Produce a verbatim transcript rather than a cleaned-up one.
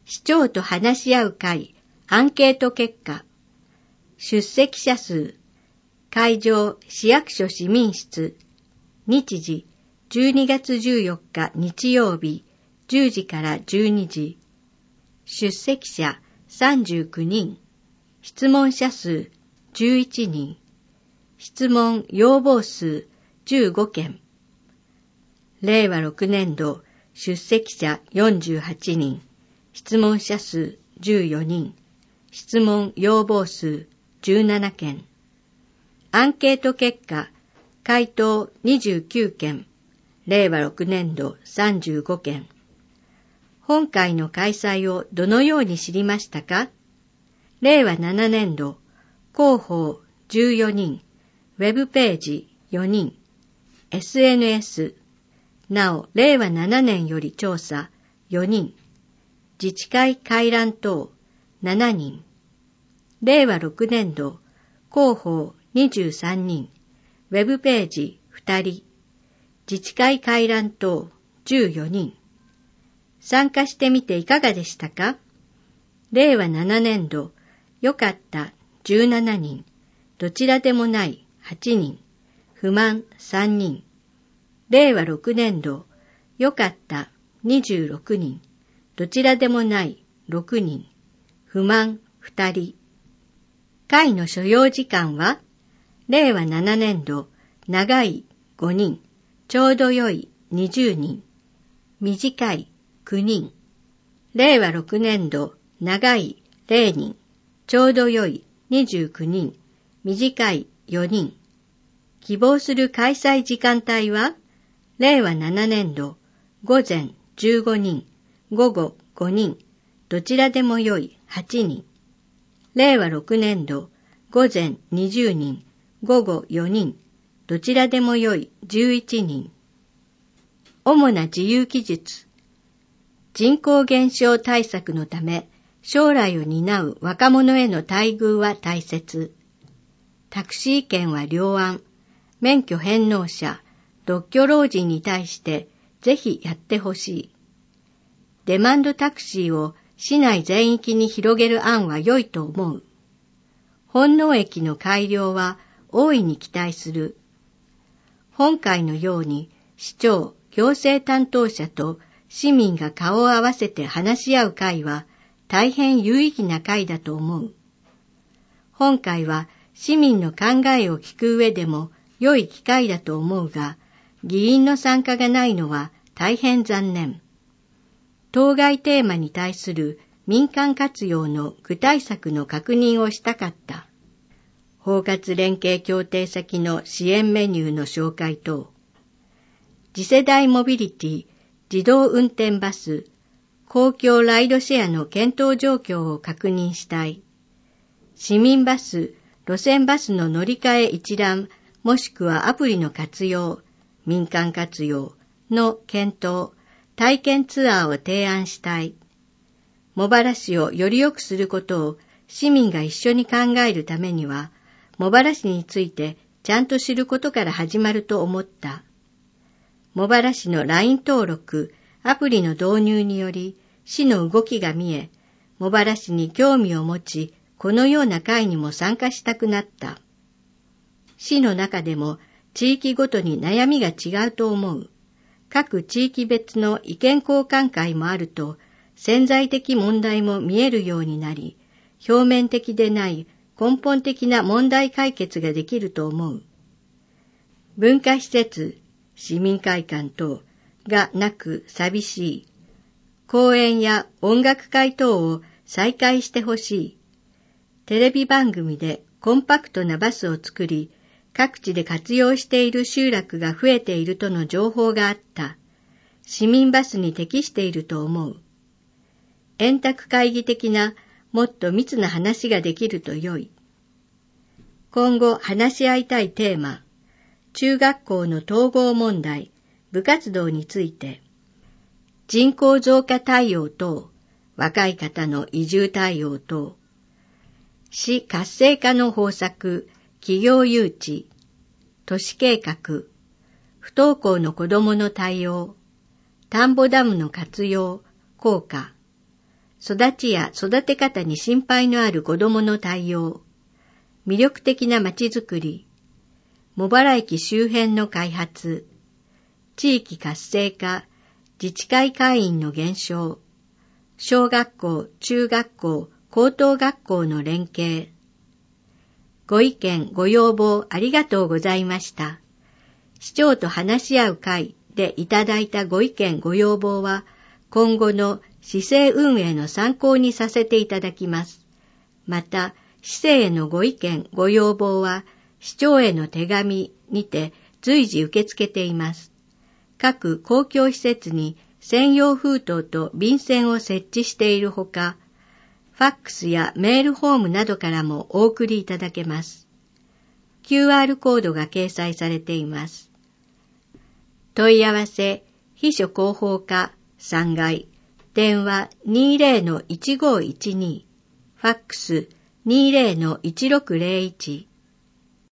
市長と話し合う会アンケート結果。出席者数。会場市役所市民室。日時じゅうにがつじゅうよっか日曜日じゅうじからじゅうにじ。出席者さんじゅうきゅうにん。質問者数じゅういちにん。質問要望数じゅうごけん。れいわろくねんど出席者よんじゅうはちにん。質問者数じゅうよにん。質問要望数じゅうななけん。アンケート結果、回答にじゅうきゅうけん。れいわろくねんどさんじゅうごけん。本会の開催をどのように知りましたか？れいわななねんど、広報じゅうよにん、ウェブページよにん、エスエヌエス、なおれいわななねんより調査よにん、自治会回覧等しちにん、れいわろくねんど、広報にじゅうさんにん、ウェブページふたり、自治会回覧等じゅうよにん。参加してみていかがでしたか？れいわななねんど、よかったじゅうななにん、どちらでもないはちにん、不満さんにん。れいわろくねんど、よかったにじゅうろくにん、どちらでもないろくにん、不満ふたり。会の所要時間は、れいわななねんど、長いごにん、ちょうどよいにじゅうにん、短いきゅうにん。れいわろくねんど、長いれいにん、ちょうどよいにじゅうきゅうにん、短いよにん。希望する開催時間帯は、れいわななねんど、午前じゅうごにん、午後ごにん、どちらでもよいはちにん。れいわろくねんど、午前にじゅうにん、午後よにん、どちらでもよいじゅういちにん。主な自由記述。人口減少対策のため、将来を担う若者への待遇は大切。タクシー券は両案。免許返納者、独居老人に対してぜひやってほしい。デマンドタクシーを市内全域に広げる案は良いと思う。本納駅の改良は大いに期待する。本会のように市長、行政担当者と市民が顔を合わせて話し合う会は大変有意義な会だと思う。本会は市民の考えを聞く上でも良い機会だと思うが、議員の参加がないのは大変残念。当該テーマに対する民間活用の具体策の確認をしたかった。包括連携協定先の支援メニューの紹介等。次世代モビリティ、自動運転バス、公共ライドシェアの検討状況を確認したい。市民バス、路線バスの乗り換え一覧、もしくはアプリの活用、民間活用の検討、体験ツアーを提案したい。茂原市をより良くすることを市民が一緒に考えるためには、茂原市についてちゃんと知ることから始まると思った。茂原市の ライン 登録、アプリの導入により市の動きが見え、茂原市に興味を持ち、このような会にも参加したくなった。市の中でも地域ごとに悩みが違うと思う。各地域別の意見交換会もあると、潜在的問題も見えるようになり、表面的でない根本的な問題解決ができると思う。文化施設、市民会館等がなく寂しい。公演や音楽会等を再開してほしい。テレビ番組でコンパクトなバスを作り、各地で活用している集落が増えているとの情報があった。市民バスに適していると思う。円卓会議的なもっと密な話ができると良い。今後話し合いたいテーマ、中学校の統合問題、部活動について、人口増加対応等、若い方の移住対応等、市活性化の方策、企業誘致、都市計画、不登校の子どもの対応、田んぼダムの活用、効果、 育ちや育て方に心配のある子どもの対応、魅力的なまちづくり、茂原駅周辺の開発、地域活性化、自治会会員の減少、小学校、中学校、高等学校の連携。ご意見、ご要望ありがとうございました。市長と話し合う会でいただいたご意見、ご要望は、今後の市政運営の参考にさせていただきます。また、市政へのご意見、ご要望は、市長への手紙にて随時受け付けています。各公共施設に専用封筒と便箋を設置しているほか、ファックスやメールフォームなどからもお送りいただけます。キューアール コードが掲載されています。問い合わせ、秘書広報課さんがい、電話 にじゅうのいちごいちに、ファックス にじゅうのいちろくゼロいち、